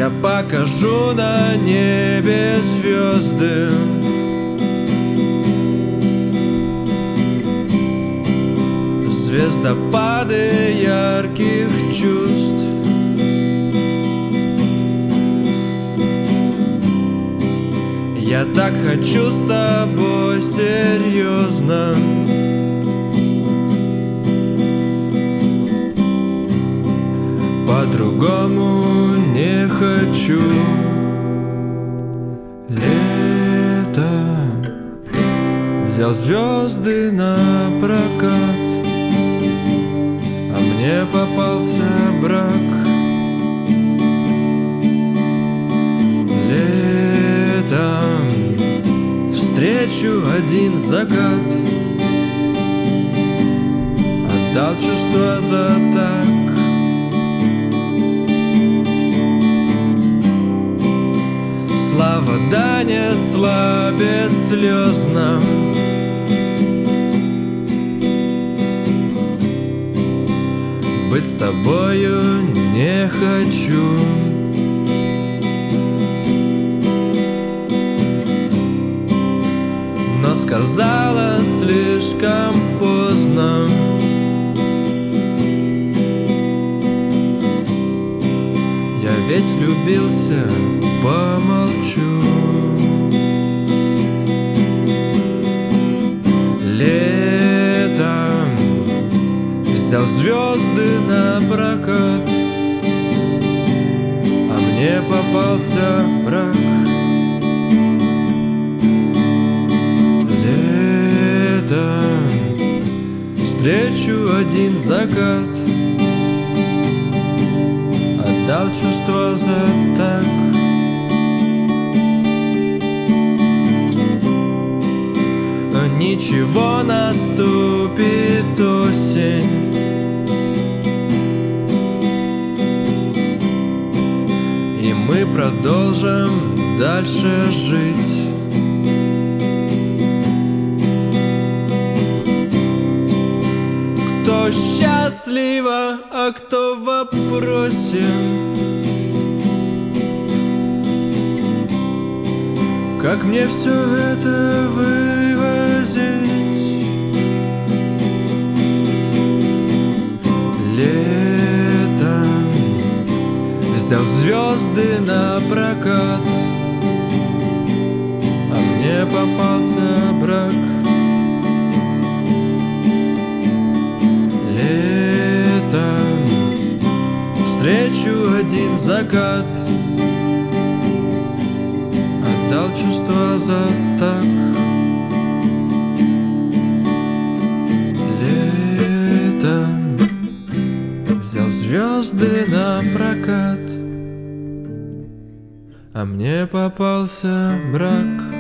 Я покажу на небе звезды, звездопады ярких чувств. Я так хочу с тобой серьезно, по-другому не хочу. Лето взял звезды на прокат, а мне попался брак. Летом встречу один закат, отдал чувства за так. Слава да несла бесслезно, быть с тобою не хочу. Но сказала слишком поздно. Я ведь влюбился, помолчу. Летом взял звезды на прокат, а мне попался брак. Летом встречу один закат, отдал чувства за так. Но ничего, наступит осень, и мы продолжим дальше жить. Кто счастлива, а кто в вопросе? Как мне все это вывозить? Летом взял звезды на прокат, а мне попался брак. Встречу один закат, отдал чувства за так. Летом взял звезды на прокат, а мне попался брак.